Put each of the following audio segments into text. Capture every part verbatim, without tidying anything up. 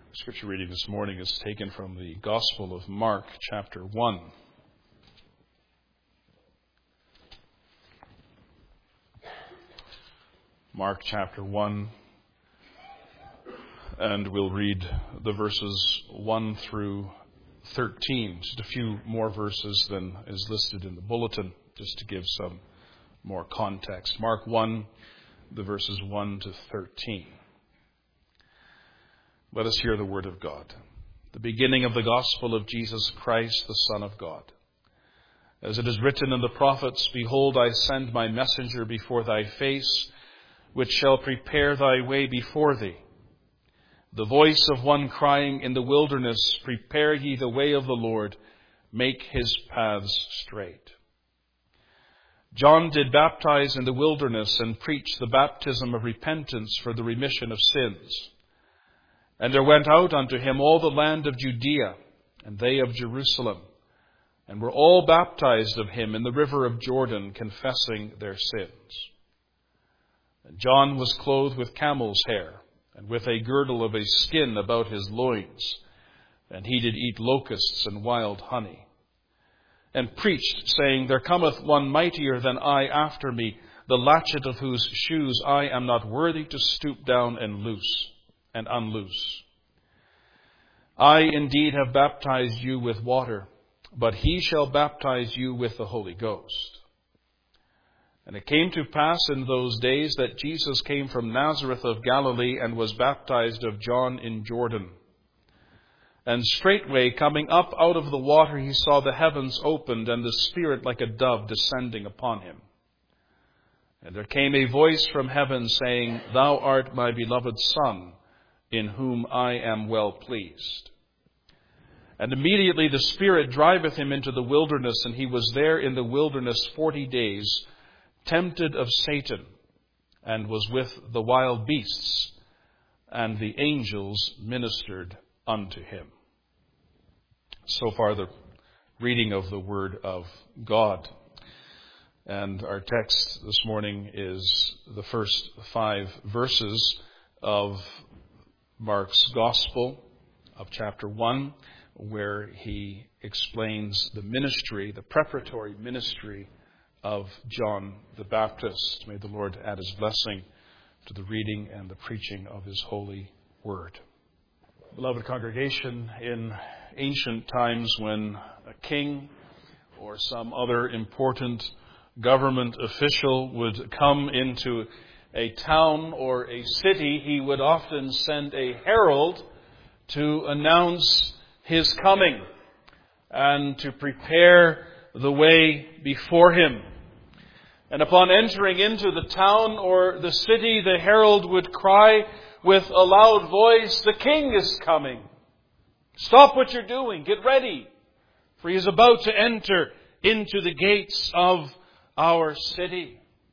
Scripture reading this morning is taken from the Gospel of Mark, chapter one. Mark chapter one, and we'll read the verses one through thirteen. Just a few more verses than is listed in the bulletin, just to give some more context. Mark one, the verses one to thirteen. Let us hear the word of God. The beginning of the gospel of Jesus Christ, the Son of God. As it is written in the prophets, Behold, I send my messenger before thy face, which shall prepare thy way before thee. The voice of one crying in the wilderness, Prepare ye the way of the Lord, make his paths straight. John did baptize in the wilderness and preach the baptism of repentance for the remission of sins. And there went out unto him all the land of Judea, and they of Jerusalem, and were all baptized of him in the river of Jordan, confessing their sins. And John was clothed with camel's hair, and with a girdle of a skin about his loins, and he did eat locusts and wild honey, and preached, saying, There cometh one mightier than I after me, the latchet of whose shoes I am not worthy to stoop down and loose. and unloose. I indeed have baptized you with water, but he shall baptize you with the Holy Ghost. And it came to pass in those days that Jesus came from Nazareth of Galilee and was baptized of John in Jordan. And straightway coming up out of the water he saw the heavens opened and the Spirit like a dove descending upon him. And there came a voice from heaven saying, Thou art my beloved Son, in whom I am well pleased. And immediately the Spirit driveth him into the wilderness, and he was there in the wilderness forty days, tempted of Satan, and was with the wild beasts, and the angels ministered unto him. So far the reading of the Word of God. And our text this morning is the first five verses of Mark's Gospel of chapter one, where he explains the ministry, the preparatory ministry of John the Baptist. May the Lord add his blessing to the reading and the preaching of his holy word. Beloved congregation, in ancient times when a king or some other important government official would come into a town or a city, he would often send a herald to announce his coming and to prepare the way before him. And upon entering into the town or the city, the herald would cry with a loud voice, The king is coming. Stop what you're doing. Get ready. For he is about to enter into the gates of our city.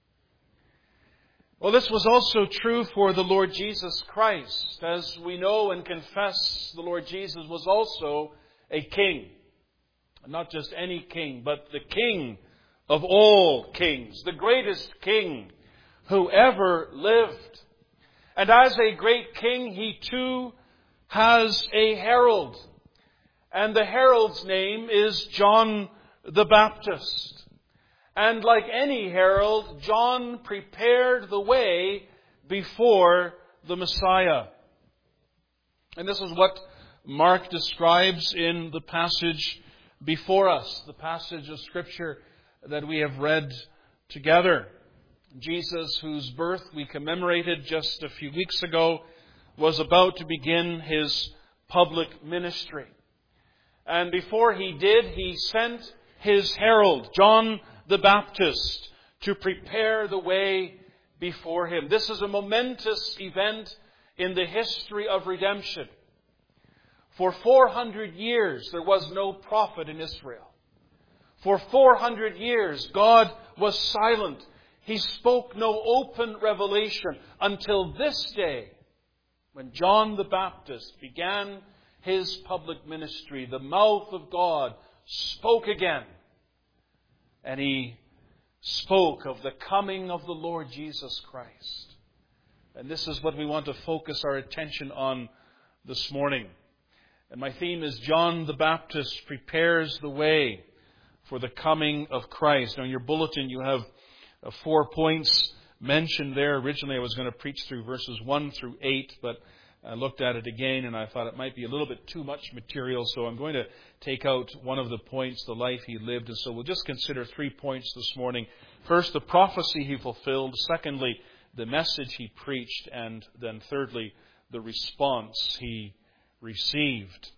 Well, this was also true for the Lord Jesus Christ. As we know and confess, the Lord Jesus was also a king. Not just any king, but the King of all kings, the greatest king who ever lived. And as a great king, he too has a herald. And the herald's name is John the Baptist. And like any herald, John prepared the way before the Messiah. And this is what Mark describes in the passage before us, the passage of Scripture that we have read together. Jesus, whose birth we commemorated just a few weeks ago, was about to begin his public ministry. And before he did, he sent his herald, John the Baptist, to prepare the way before him. This is a momentous event in the history of redemption. For four hundred years, there was no prophet in Israel. For four hundred years, God was silent. He spoke no open revelation until this day, when John the Baptist began his public ministry. The mouth of God spoke again. And he spoke of the coming of the Lord Jesus Christ. And this is what we want to focus our attention on this morning. And my theme is John the Baptist prepares the way for the coming of Christ. Now in your bulletin you have uh, four points mentioned there. Originally I was going to preach through verses one through eight, but I looked at it again and I thought it might be a little bit too much material, so I'm going to take out one of the points, the life he lived. And so we'll just consider three points this morning. First, the prophecy he fulfilled. Secondly, the message he preached. And then thirdly, the response he received.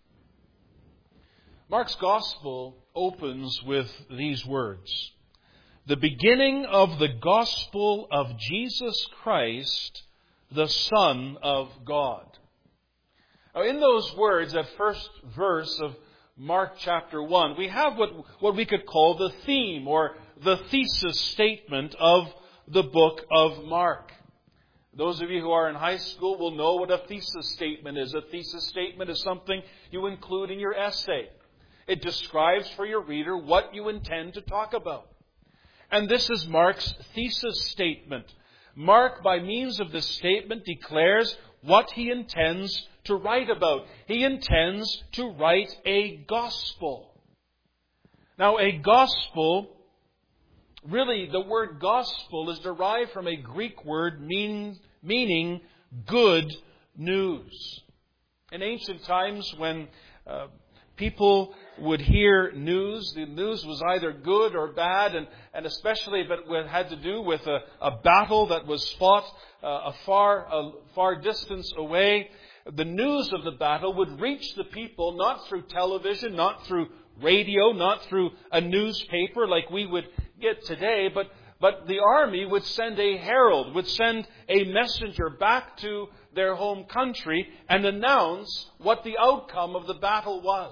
Mark's Gospel opens with these words: the beginning of the Gospel of Jesus Christ, the Son of God. Now, in those words, that first verse of Mark chapter one, we have what, what we could call the theme or the thesis statement of the book of Mark. Those of you who are in high school will know what a thesis statement is. A thesis statement is something you include in your essay. It describes for your reader what you intend to talk about. And this is Mark's thesis statement. Mark, by means of this statement, declares what he intends to write about. He intends to write a gospel. Now, a gospel, really, the word gospel is derived from a Greek word mean, meaning good news. In ancient times, when uh, people would hear news, the news was either good or bad, and, and especially if it had to do with a, a battle that was fought uh, a far, a far distance away. The news of the battle would reach the people not through television, not through radio, not through a newspaper like we would get today, but, but the army would send a herald, would send a messenger back to their home country and announce what the outcome of the battle was.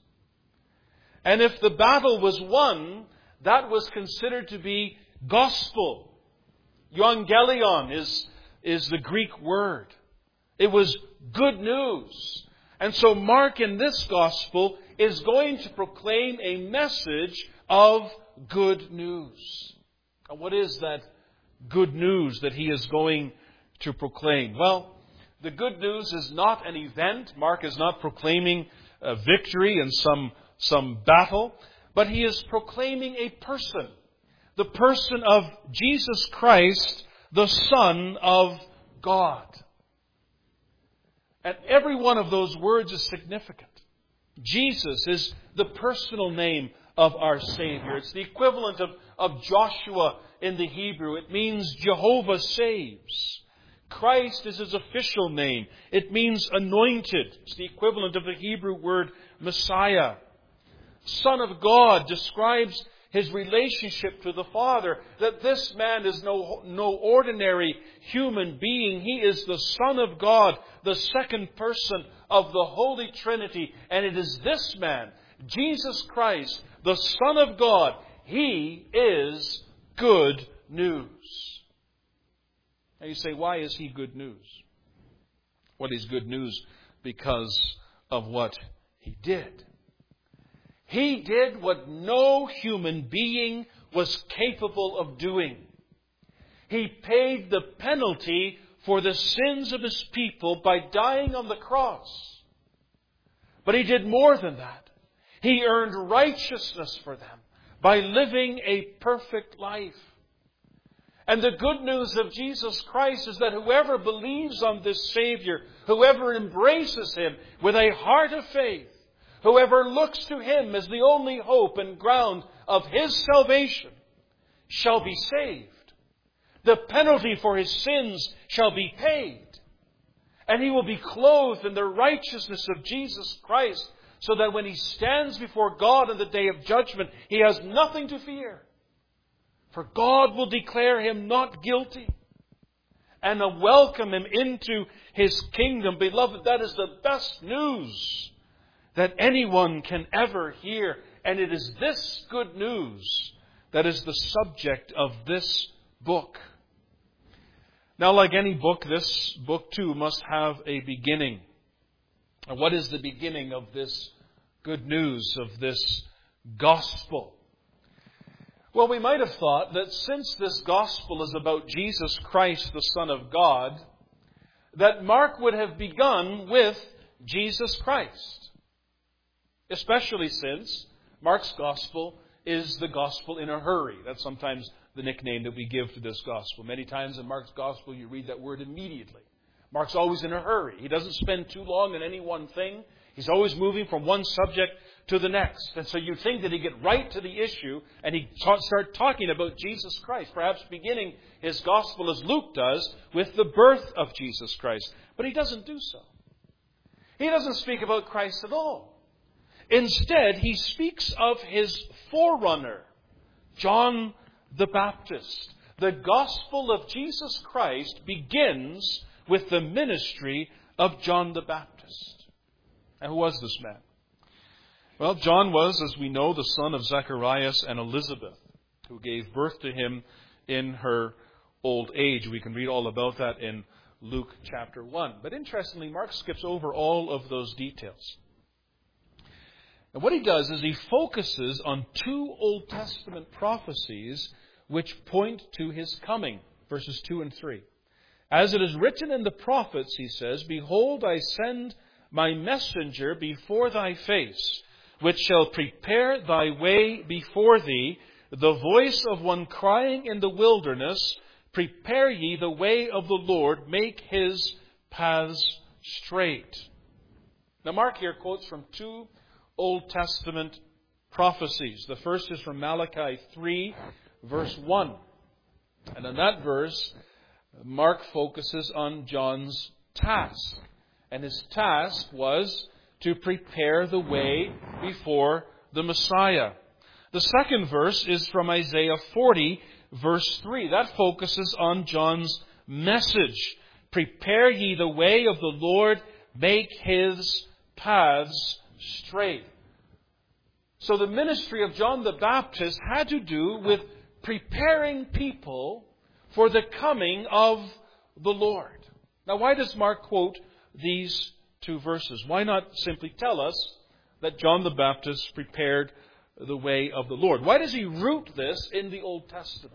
And if the battle was won, that was considered to be gospel. Euangelion is, is the Greek word. It was good news. And so Mark in this gospel is going to proclaim a message of good news. And what is that good news that he is going to proclaim? Well, the good news is not an event. Mark is not proclaiming a victory in some some battle, but he is proclaiming a person, the person of Jesus Christ, the Son of God. And every one of those words is significant. Jesus is the personal name of our Savior. It's the equivalent of, of Joshua in the Hebrew. It means Jehovah saves. Christ is his official name. It means anointed. It's the equivalent of the Hebrew word Messiah. Son of God describes his relationship to the Father, that this man is no, no ordinary human being. He is the Son of God, the second person of the Holy Trinity. And it is this man, Jesus Christ, the Son of God. He is good news. Now you say, why is he good news? Well, he's good news because of what he did. He did what no human being was capable of doing. He paid the penalty for the sins of his people by dying on the cross. But he did more than that. He earned righteousness for them by living a perfect life. And the good news of Jesus Christ is that whoever believes on this Savior, whoever embraces him with a heart of faith, whoever looks to him as the only hope and ground of his salvation, shall be saved. The penalty for his sins shall be paid. And he will be clothed in the righteousness of Jesus Christ, so that when he stands before God in the day of judgment, he has nothing to fear. For God will declare him not guilty and will welcome him into his kingdom. Beloved, that is the best news that anyone can ever hear. And it is this good news that is the subject of this book. Now, like any book, this book too must have a beginning. And what is the beginning of this good news, of this gospel? Well, we might have thought that since this gospel is about Jesus Christ, the Son of God, that Mark would have begun with Jesus Christ. Especially since Mark's Gospel is the Gospel in a hurry. That's sometimes the nickname that we give to this Gospel. Many times in Mark's Gospel you read that word immediately. Mark's always in a hurry. He doesn't spend too long on any one thing. He's always moving from one subject to the next. And so you'd think that he'd get right to the issue and he'd ta- start talking about Jesus Christ, perhaps beginning his Gospel as Luke does with the birth of Jesus Christ. But he doesn't do so. He doesn't speak about Christ at all. Instead, he speaks of his forerunner, John the Baptist. The Gospel of Jesus Christ begins with the ministry of John the Baptist. And who was this man? Well, John was, as we know, the son of Zacharias and Elizabeth, who gave birth to him in her old age. We can read all about that in Luke chapter one. But interestingly, Mark skips over all of those details. And what he does is he focuses on two Old Testament prophecies which point to his coming, verses two and three. As it is written in the prophets, he says, "Behold, I send my messenger before thy face, which shall prepare thy way before thee, the voice of one crying in the wilderness, prepare ye the way of the Lord, make his paths straight." Now Mark here quotes from two Old Testament prophecies. The first is from Malachi three, verse one. And in that verse, Mark focuses on John's task. And his task was to prepare the way before the Messiah. The second verse is from Isaiah forty, verse three. That focuses on John's message. Prepare ye the way of the Lord, make his paths straight. So the ministry of John the Baptist had to do with preparing people for the coming of the Lord. Now, why does Mark quote these two verses? Why not simply tell us that John the Baptist prepared the way of the Lord? Why does he root this in the Old Testament?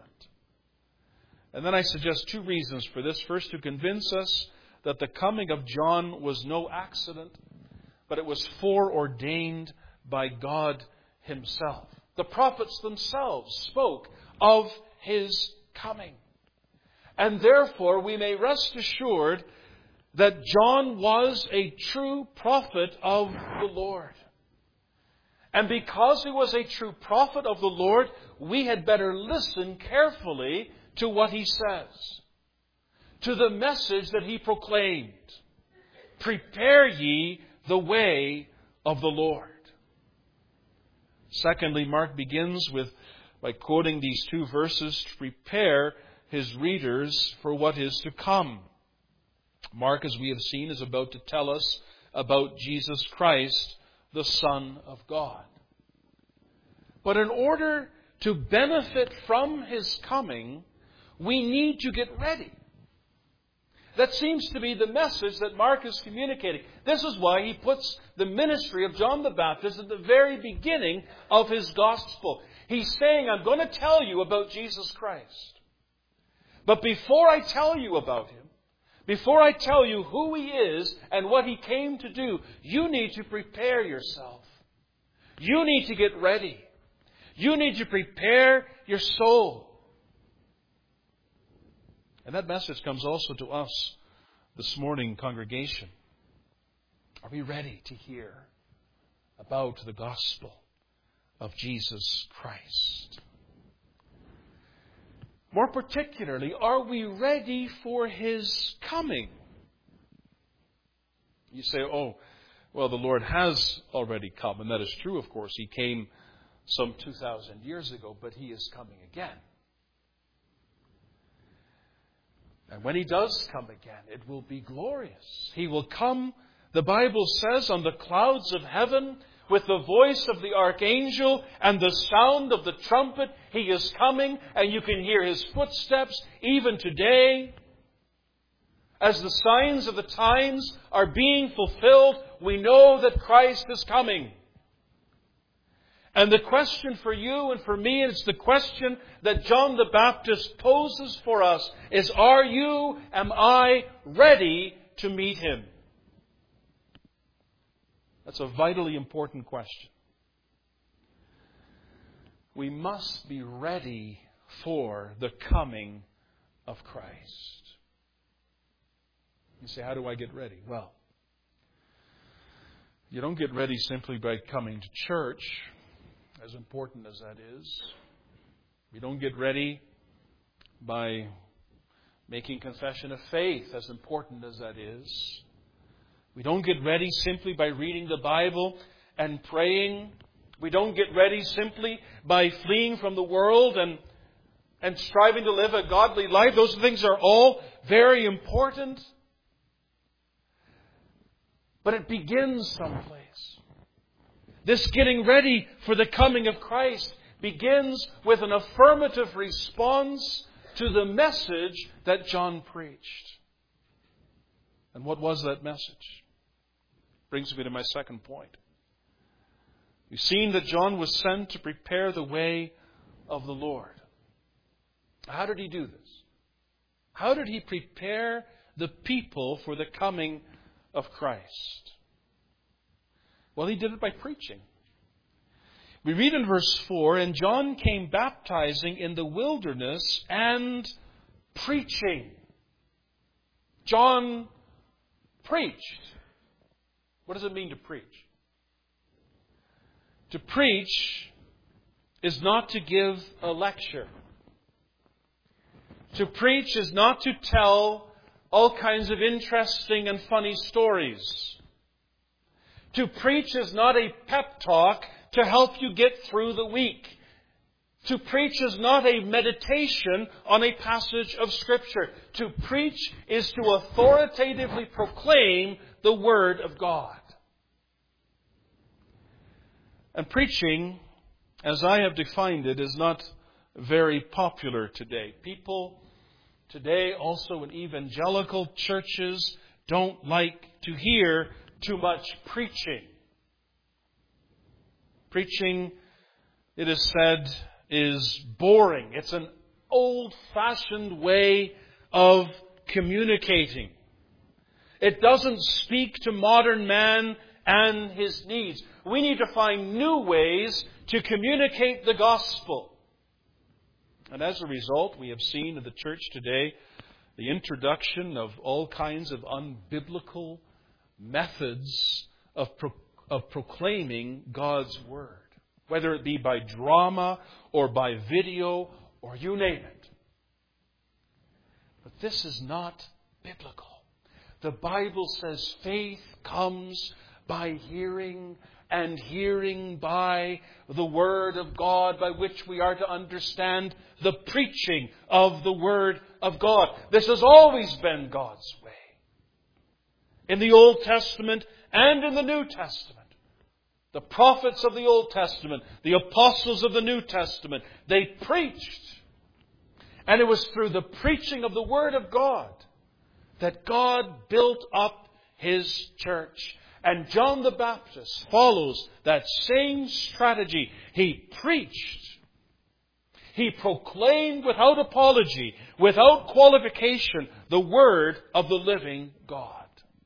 And then I suggest two reasons for this. First, to convince us that the coming of John was no accident, but it was foreordained by God himself. The prophets themselves spoke of his coming. And therefore, we may rest assured that John was a true prophet of the Lord. And because he was a true prophet of the Lord, we had better listen carefully to what he says, to the message that he proclaimed. Prepare ye the way of the Lord. Secondly, Mark begins with by quoting these two verses to prepare his readers for what is to come. Mark, as we have seen, is about to tell us about Jesus Christ, the Son of God. But in order to benefit from his coming, we need to get ready. That seems to be the message that Mark is communicating. This is why he puts the ministry of John the Baptist at the very beginning of his gospel. He's saying, I'm going to tell you about Jesus Christ. But before I tell you about him, before I tell you who he is and what he came to do, you need to prepare yourself. You need to get ready. You need to prepare your soul. And that message comes also to us this morning, congregation. Are we ready to hear about the gospel of Jesus Christ? More particularly, are we ready for his coming? You say, oh, well, the Lord has already come. And that is true, of course. He came some two thousand years ago, but he is coming again. And when he does come again, it will be glorious. He will come, the Bible says, on the clouds of heaven with the voice of the archangel and the sound of the trumpet. He is coming, and you can hear his footsteps even today. As the signs of the times are being fulfilled, we know that Christ is coming. And the question for you and for me, and it's the question that John the Baptist poses for us, is are you, am I ready to meet him? That's a vitally important question. We must be ready for the coming of Christ. You say, how do I get ready? Well, you don't get ready simply by coming to church, as important as that is. You don't get ready by making confession of faith, as important as that is. We don't get ready simply by reading the Bible and praying. We don't get ready simply by fleeing from the world and, and striving to live a godly life. Those things are all very important. But it begins someplace. This getting ready for the coming of Christ begins with an affirmative response to the message that John preached. And what was that message? Brings me to my second point. We've seen that John was sent to prepare the way of the Lord. How did he do this? How did he prepare the people for the coming of Christ? Well, he did it by preaching. We read in verse four, and John came baptizing in the wilderness and preaching. John preached. What does it mean to preach? To preach is not to give a lecture. To preach is not to tell all kinds of interesting and funny stories. To preach is not a pep talk to help you get through the week. To preach is not a meditation on a passage of Scripture. To preach is to authoritatively proclaim the Word of God. And preaching, as I have defined it, is not very popular today. People today, also in evangelical churches, don't like to hear too much preaching. Preaching, it is said, is boring. It's an old-fashioned way of communicating. It doesn't speak to modern man and his needs. We need to find new ways to communicate the gospel. And as a result, we have seen in the church today the introduction of all kinds of unbiblical methods of, pro- of proclaiming God's Word. Whether it be by drama or by video or you name it. But this is not biblical. The Bible says faith comes by hearing, and hearing by the Word of God, by which we are to understand the preaching of the Word of God. This has always been God's way. In the Old Testament and in the New Testament. The prophets of the Old Testament, the apostles of the New Testament, they preached. And it was through the preaching of the Word of God that God built up His church. And John the Baptist follows that same strategy. He preached. He proclaimed without apology, without qualification, the Word of the living God.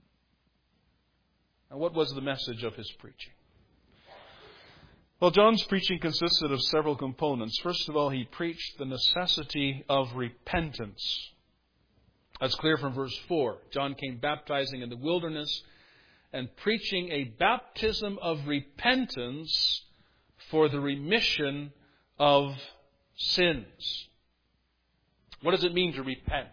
And what was the message of his preaching? Well, John's preaching consisted of several components. First of all, he preached the necessity of repentance. That's clear from verse four. John came baptizing in the wilderness and preaching a baptism of repentance for the remission of sins. What does it mean to repent?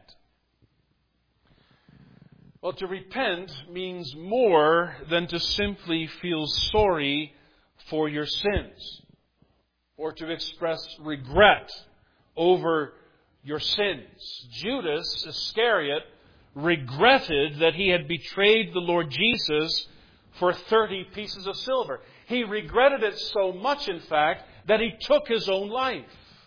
Well, to repent means more than to simply feel sorry for your sins or to express regret over your sins. Judas Iscariot regretted that he had betrayed the Lord Jesus for thirty pieces of silver. He regretted it so much, in fact, that he took his own life.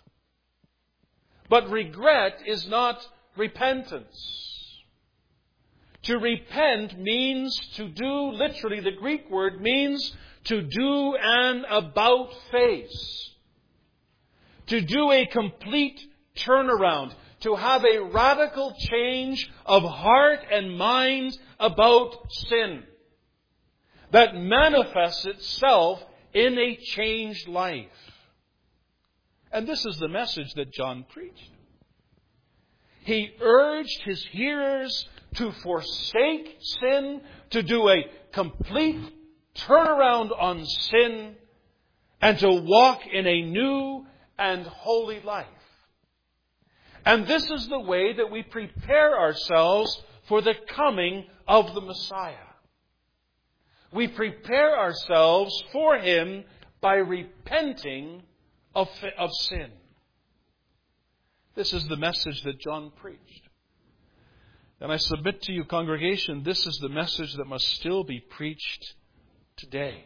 But regret is not repentance. To repent means to do, literally the Greek word means to do an about face. To do a complete turnaround. To have a radical change of heart and mind about sin. that manifests itself in a changed life. And this is the message that John preached. He urged his hearers to forsake sin, to do a complete turnaround on sin, and to walk in a new and holy life. And this is the way that we prepare ourselves for the coming of the Messiah. We prepare ourselves for Him by repenting of, of sin. This is the message that John preached. And I submit to you, congregation, this is the message that must still be preached today.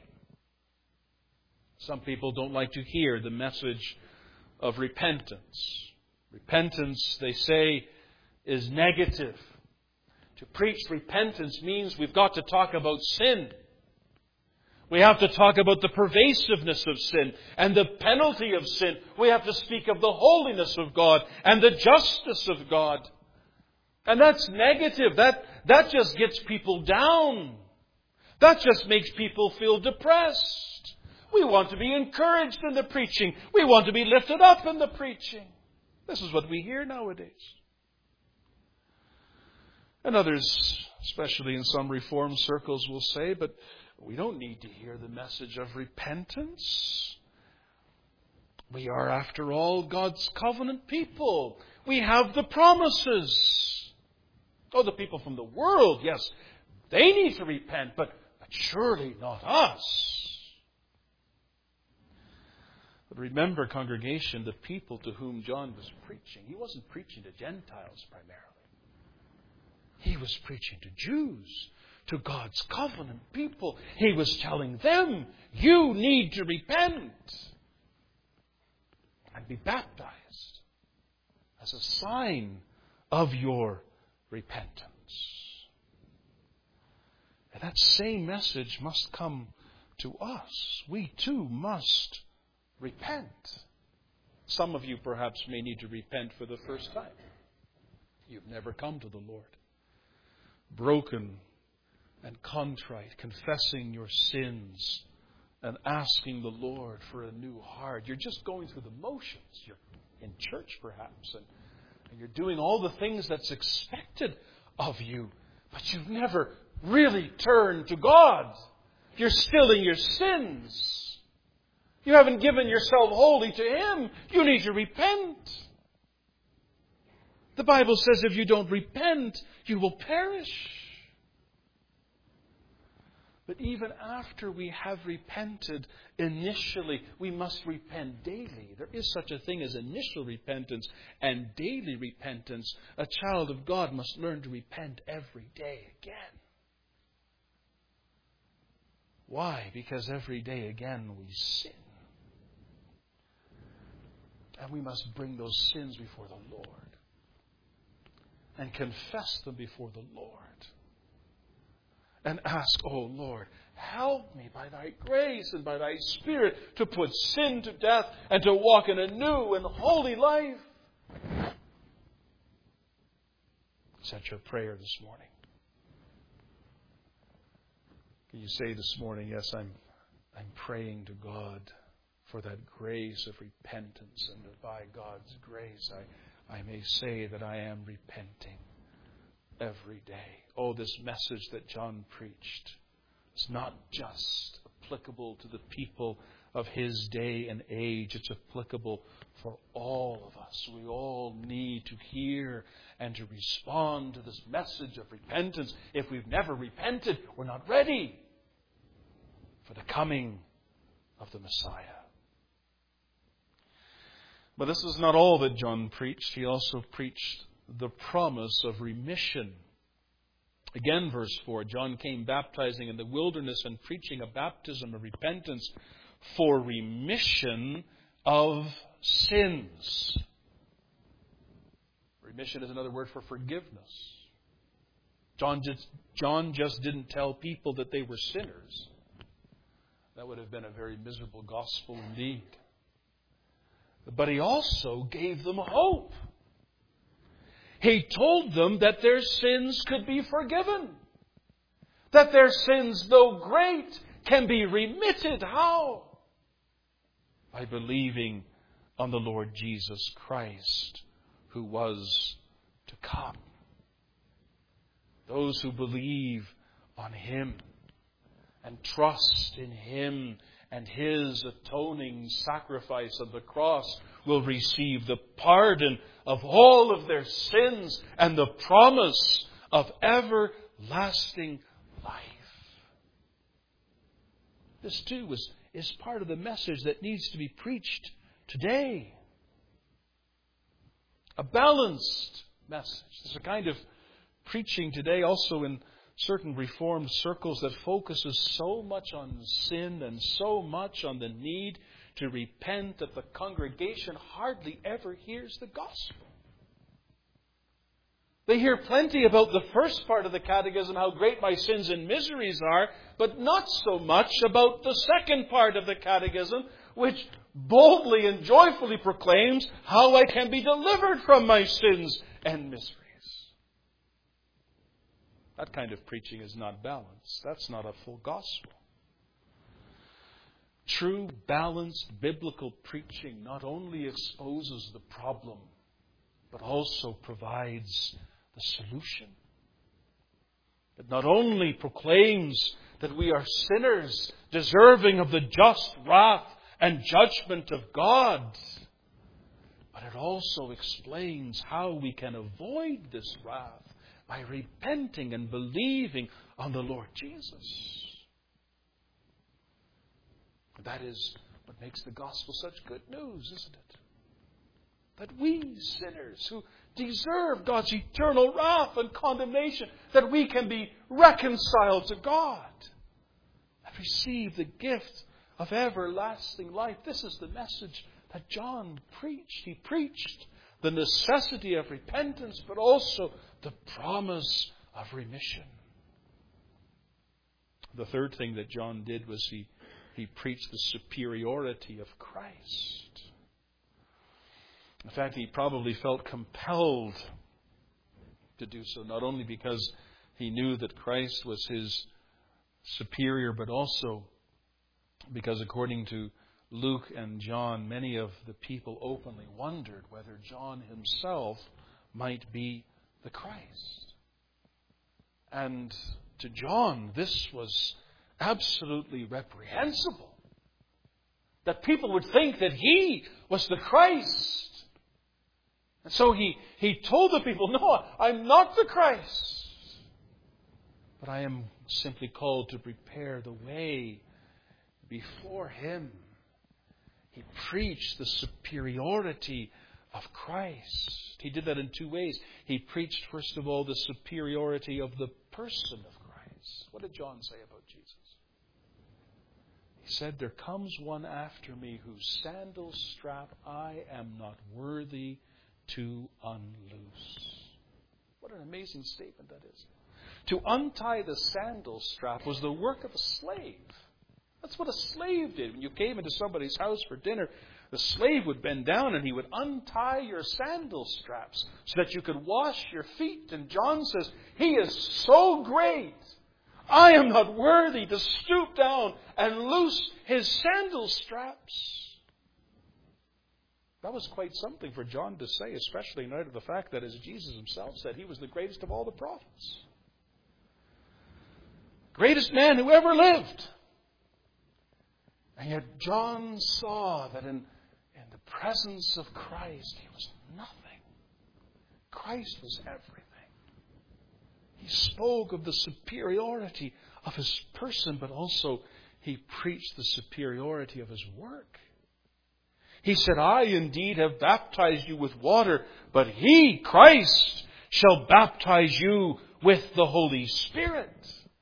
Some people don't like to hear the message of repentance. Repentance, they say, is negative. To preach repentance means we've got to talk about sin. We have to talk about the pervasiveness of sin and the penalty of sin. We have to speak of the holiness of God and the justice of God. And that's negative. That, that just gets people down. That just makes people feel depressed. We want to be encouraged in the preaching. We want to be lifted up in the preaching. This is what we hear nowadays. And others, especially in some Reformed circles, will say, but we don't need to hear the message of repentance. We are, after all, God's covenant people. We have the promises. Oh, the people from the world, yes, they need to repent, but, but surely not us. But remember, congregation, the people to whom John was preaching, he wasn't preaching to Gentiles primarily. He was preaching to Jews, to God's covenant people. He was telling them, you need to repent and be baptized as a sign of your repentance. And that same message must come to us. We too must repent. Some of you perhaps may need to repent for the first time. You've never come to the Lord. Broken and contrite, confessing your sins and asking the Lord for a new heart. You're just going through the motions. You're in church perhaps, and, and you're doing all the things that's expected of you, but you've never really turned to God. You're still in your sins. You haven't given yourself wholly to Him. You need to repent. The Bible says if you don't repent, you will perish. But even after we have repented initially, we must repent daily. There is such a thing as initial repentance and daily repentance. A child of God must learn to repent every day again. Why? Because every day again we sin. And we must bring those sins before the Lord and confess them before the Lord. And ask, oh Lord, help me by Thy grace and by Thy Spirit to put sin to death and to walk in a new and holy life. Is that your prayer this morning? Can you say this morning, yes, I'm, I'm praying to God for that grace of repentance, and that by God's grace I, I may say that I am repenting every day. Oh, this message that John preached is not just applicable to the people of his day and age. It's applicable for all of us. We all need to hear and to respond to this message of repentance. If we've never repented, we're not ready for the coming of the Messiah. But this is not all that John preached. He also preached the promise of remission. Again, verse four, John came baptizing in the wilderness and preaching a baptism of repentance for remission of sins. Remission is another word for forgiveness. John just, John just didn't tell people that they were sinners. That would have been a very miserable gospel indeed. But he also gave them hope. He told them that their sins could be forgiven. that their sins, though great, can be remitted. How? By believing on the Lord Jesus Christ, who was to come. Those who believe on Him and trust in Him and His atoning sacrifice on the cross will receive the pardon of all of their sins and the promise of everlasting life. This too is, is part of the message that needs to be preached today. A balanced message. There's a kind of preaching today also in certain Reformed circles that focuses so much on sin and so much on the need to repent that the congregation hardly ever hears the gospel. They hear plenty about the first part of the catechism, how great my sins and miseries are, but not so much about the second part of the catechism, which boldly and joyfully proclaims how I can be delivered from my sins and miseries. That kind of preaching is not balanced. That's not a full gospel. True, balanced, biblical preaching not only exposes the problem, but also provides the solution. It not only proclaims that we are sinners deserving of the just wrath and judgment of God, but it also explains how we can avoid this wrath by repenting and believing on the Lord Jesus. That is what makes the gospel such good news, isn't it? That we sinners who deserve God's eternal wrath and condemnation, that we can be reconciled to God and receive the gift of everlasting life. This is the message that John preached. He preached the necessity of repentance, but also the promise of remission. The third thing that John did was he, he preached the superiority of Christ. In fact, he probably felt compelled to do so, not only because he knew that Christ was his superior, but also because, according to Luke and John, many of the people openly wondered whether John himself might be the Christ. And to John, this was absolutely reprehensible, that people would think that he was the Christ. And so he, he told the people, no, I'm not the Christ, but I am simply called to prepare the way before Him. He preached the superiority of Christ. He did that in two ways. He preached, first of all, the superiority of the person of Christ. What did John say about Jesus? He said, there comes one after me whose sandal strap I am not worthy to unloose. What an amazing statement that is. To untie the sandal strap was the work of a slave. That's what a slave did. When you came into somebody's house for dinner, the slave would bend down and he would untie your sandal straps so that you could wash your feet. And John says, He is so great, I am not worthy to stoop down and loose His sandal straps. That was quite something for John to say, especially in light of the fact that, as Jesus Himself said, He was the greatest of all the prophets. Greatest man who ever lived. And yet John saw that in, in the presence of Christ, he was nothing. Christ was everything. He spoke of the superiority of His person, but also He preached the superiority of His work. He said, I indeed have baptized you with water, but He, Christ, shall baptize you with the Holy Spirit.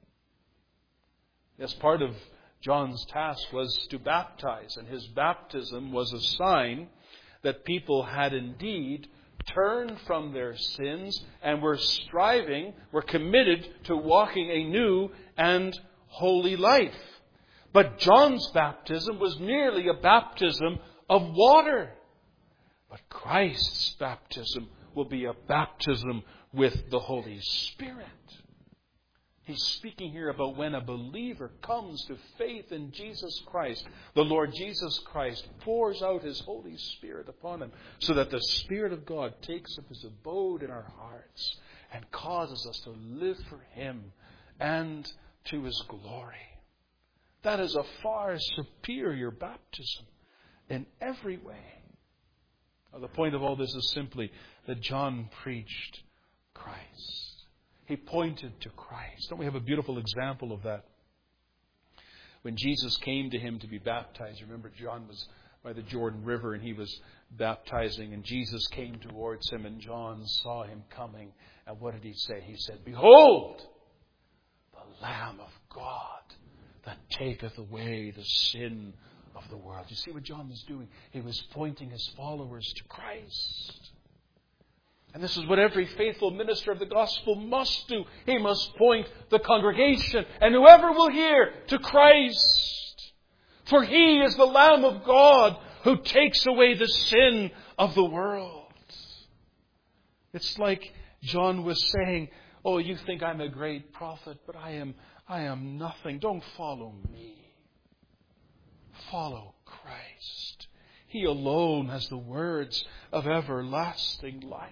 Yes, part of John's task was to baptize, and his baptism was a sign that people had indeed turned from their sins and were striving, were committed to walking a new and holy life. But John's baptism was merely a baptism of water. But Christ's baptism will be a baptism with the Holy Spirit. He's speaking here about when a believer comes to faith in Jesus Christ. The Lord Jesus Christ pours out His Holy Spirit upon him so that the Spirit of God takes up His abode in our hearts and causes us to live for Him and to His glory. That is a far superior baptism in every way. Now, the point of all this is simply that John preached Christ. He pointed to Christ. Don't we have a beautiful example of that? When Jesus came to him to be baptized, remember John was by the Jordan River and he was baptizing, and Jesus came towards him and John saw him coming. And what did he say? He said, "Behold, the Lamb of God that taketh away the sin of the world." You see what John was doing? He was pointing his followers to Christ. And this is what every faithful minister of the gospel must do. He must point the congregation and whoever will hear to Christ. For He is the Lamb of God who takes away the sin of the world. It's like John was saying, "Oh, you think I'm a great prophet, but I am, I am nothing. Don't follow me. Follow Christ. He alone has the words of everlasting life."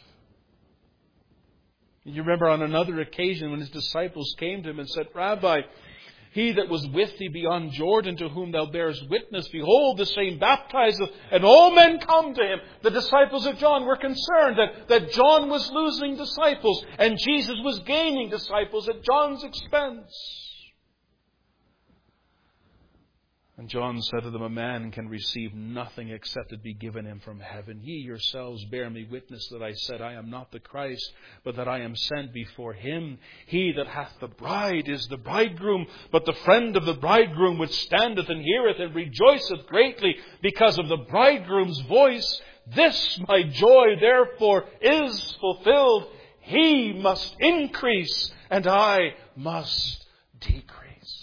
You remember on another occasion when His disciples came to Him and said, "Rabbi, he that was with thee beyond Jordan, to whom thou bearest witness, behold, the same baptizeth, and all men come to him." The disciples of John were concerned that, that John was losing disciples, and Jesus was gaining disciples at John's expense. And John said to them, "A man can receive nothing except it be given him from heaven. Ye yourselves bear me witness that I said, I am not the Christ, but that I am sent before him. He that hath the bride is the bridegroom, but the friend of the bridegroom which standeth and heareth and rejoiceth greatly because of the bridegroom's voice. This my joy therefore is fulfilled. He must increase, and I must decrease."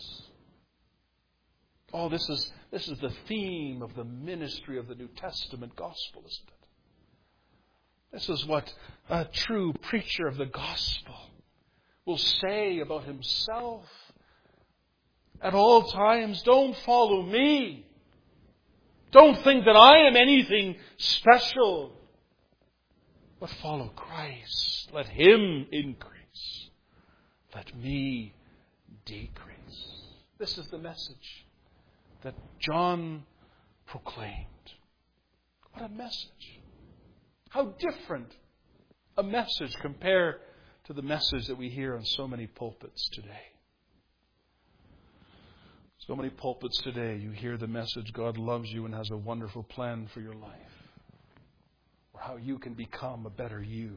Oh, this is this is the theme of the ministry of the New Testament gospel, isn't it? This is what a true preacher of the gospel will say about himself at all times. Don't follow me. Don't think that I am anything special. But follow Christ. Let Him increase. Let me decrease. This is the message that John proclaimed. What a message. How different a message compared to the message that we hear on so many pulpits today. So many pulpits today, you hear the message, God loves you and has a wonderful plan for your life. Or how you can become a better you.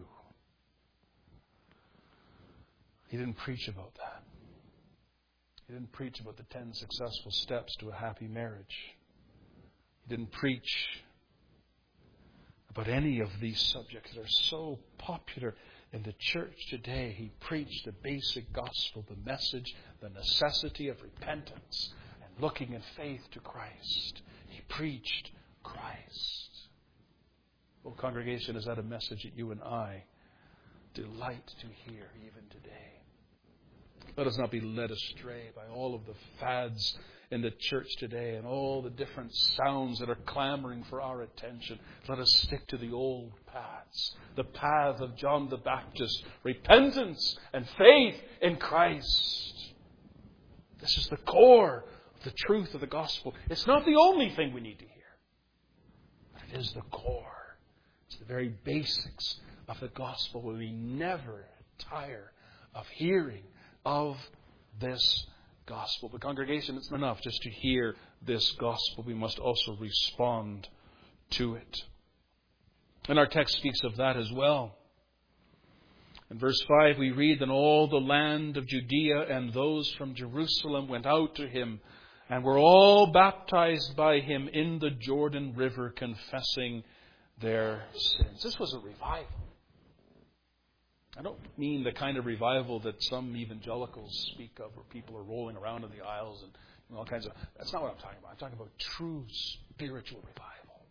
He didn't preach about that. He didn't preach about the ten successful steps to a happy marriage. He didn't preach about any of these subjects that are so popular in the church today. He preached the basic gospel, the message, the necessity of repentance and looking in faith to Christ. He preached Christ. Well, congregation, is that a message that you and I delight to hear even today? Let us not be led astray by all of the fads in the church today and all the different sounds that are clamoring for our attention. Let us stick to the old paths. The path of John the Baptist. Repentance and faith in Christ. This is the core of the truth of the gospel. It's not the only thing we need to hear. But it is the core. It's the very basics of the gospel where we never tire of hearing of this gospel. But congregation, it's not enough just to hear this gospel. We must also respond to it. And our text speaks of that as well. In verse five we read, "Then all the land of Judea and those from Jerusalem went out to him, and were all baptized by him in the Jordan River, confessing their sins." This was a revival. I don't mean the kind of revival that some evangelicals speak of, where people are rolling around in the aisles and you know, all kinds of... That's not what I'm talking about. I'm talking about true spiritual revival.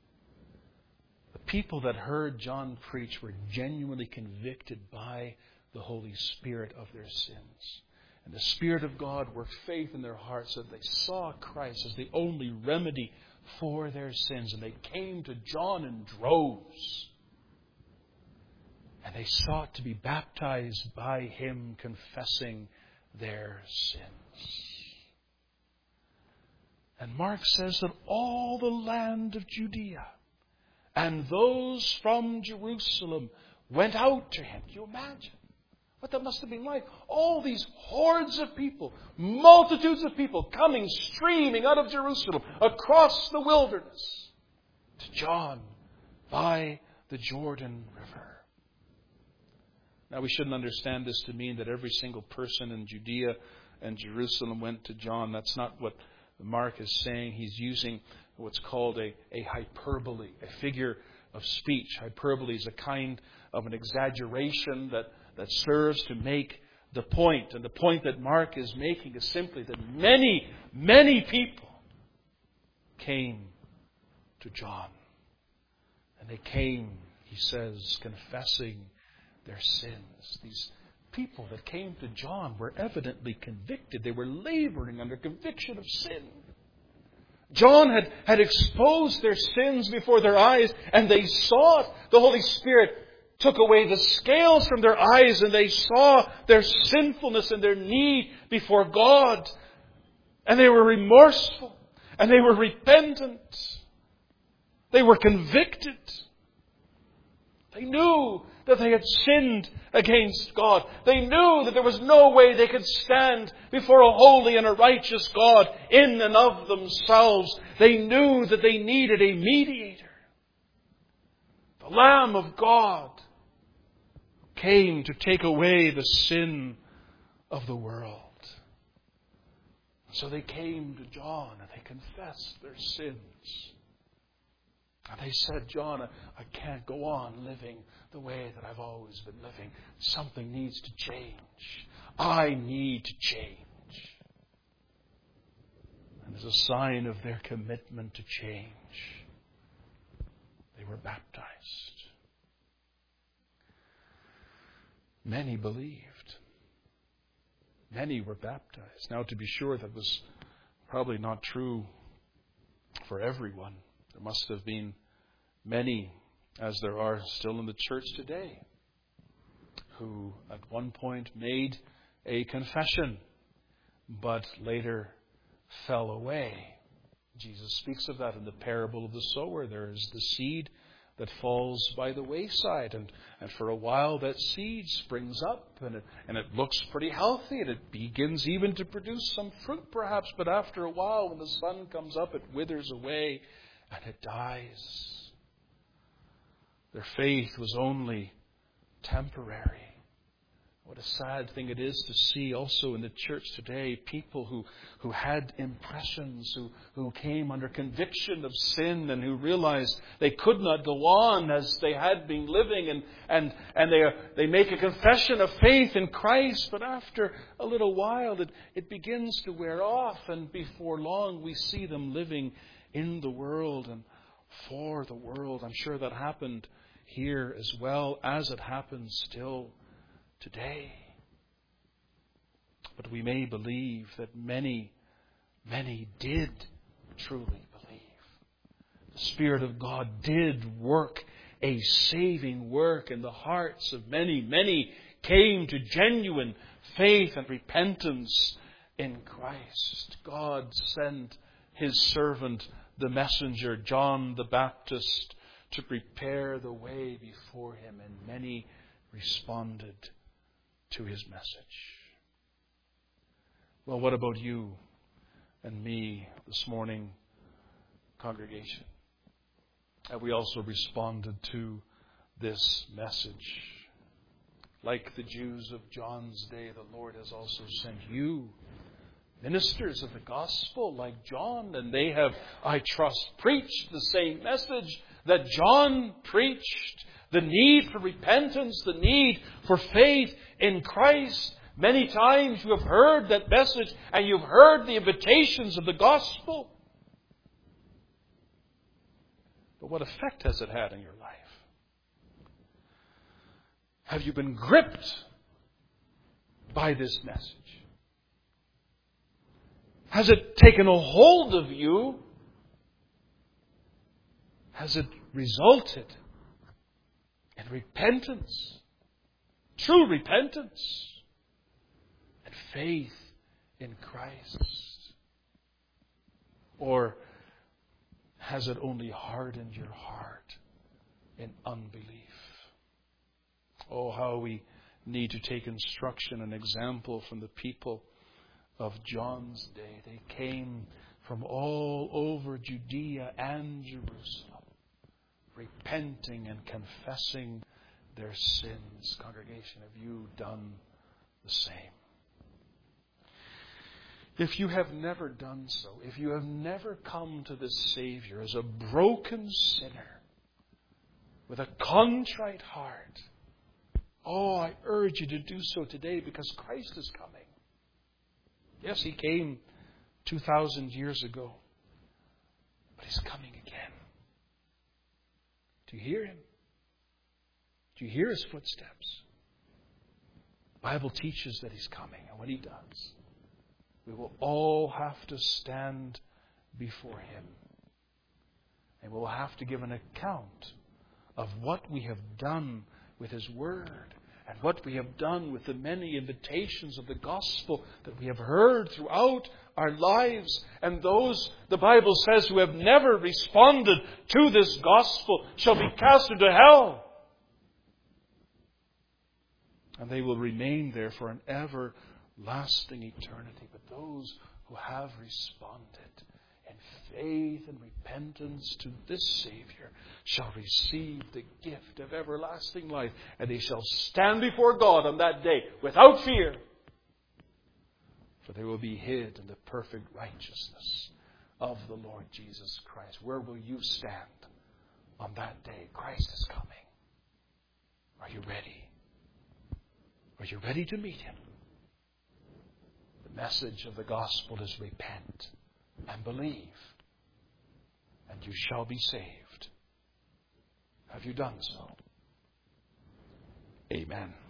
The people that heard John preach were genuinely convicted by the Holy Spirit of their sins. And the Spirit of God worked faith in their hearts that they saw Christ as the only remedy for their sins. And they came to John in droves. And they sought to be baptized by him, confessing their sins. And Mark says that all the land of Judea and those from Jerusalem went out to him. Can you imagine what that must have been like? All these hordes of people, multitudes of people coming, streaming out of Jerusalem across the wilderness to John by the Jordan River. Now, we shouldn't understand this to mean that every single person in Judea and Jerusalem went to John. That's not what Mark is saying. He's using what's called a, a hyperbole, a figure of speech. Hyperbole is a kind of an exaggeration that, that serves to make the point. And the point that Mark is making is simply that many, many people came to John. And they came, he says, confessing their sins. These people that came to John were evidently convicted. They were laboring under conviction of sin. John had, had exposed their sins before their eyes, and they saw it. The Holy Spirit took away the scales from their eyes, and they saw their sinfulness and their need before God. And they were remorseful, and they were repentant. They were convicted. They knew that they had sinned against God. They knew that there was no way they could stand before a holy and a righteous God in and of themselves. They knew that they needed a mediator. The Lamb of God came to take away the sin of the world. So they came to John and they confessed their sins. And they said, John, I, I can't go on living the way that I've always been living. Something needs to change. I need to change. And as a sign of their commitment to change, they were baptized. Many believed. Many were baptized. Now, to be sure, that was probably not true for everyone. There must have been many, as there are still in the church today, who at one point made a confession, but later fell away. Jesus speaks of that in the parable of the sower. There is the seed that falls by the wayside, and, and for a while that seed springs up, and it, and it looks pretty healthy, and it begins even to produce some fruit perhaps, but after a while when the sun comes up, it withers away and it dies. Their faith was only temporary. What a sad thing it is to see also in the church today people who, who had impressions, who, who came under conviction of sin and who realized they could not go on as they had been living, and, and, and they, they make a confession of faith in Christ, but after a little while it, it begins to wear off, and before long we see them living in the world and for the world. I'm sure that happened here as well as it happens still today. But we may believe that many, many did truly believe. The Spirit of God did work a saving work in the hearts of many. Many came to genuine faith and repentance in Christ. God sent His servant, the messenger, John the Baptist, to prepare the way before Him, and many responded to His message. Well, what about you and me this morning, congregation? Have we also responded to this message? Like the Jews of John's day, the Lord has also sent you, ministers of the gospel like John, and they have, I trust, preached the same message that John preached. The need for repentance, the need for faith in Christ. Many times you have heard that message and you've heard the invitations of the gospel. But what effect has it had in your life? Have you been gripped by this message? Has it taken a hold of you? Has it resulted in repentance? True repentance and faith in Christ? Or has it only hardened your heart in unbelief? Oh, how we need to take instruction and example from the people of John's day. They came from all over Judea and Jerusalem, repenting and confessing their sins. Congregation, have you done the same? If you have never done so, if you have never come to this Savior as a broken sinner with a contrite heart, oh, I urge you to do so today, because Christ is coming. Yes, He came two thousand years ago, but He's coming again. Do you hear Him? Do you hear His footsteps? The Bible teaches that He's coming, and when He does, we will all have to stand before Him. And we'll have to give an account of what we have done with His Word, and what we have done with the many invitations of the gospel that we have heard throughout our lives. And those, the Bible says, who have never responded to this gospel shall be cast into hell. And they will remain there for an everlasting eternity. But those who have responded in faith and repentance to this Savior shall receive the gift of everlasting life, and they shall stand before God on that day without fear, for they will be hid in the perfect righteousness of the Lord Jesus Christ. Where will you stand on that day? Christ is coming. Are you ready? Are you ready to meet Him? The message of the gospel is repent and believe, and you shall be saved. Have you done so? Amen.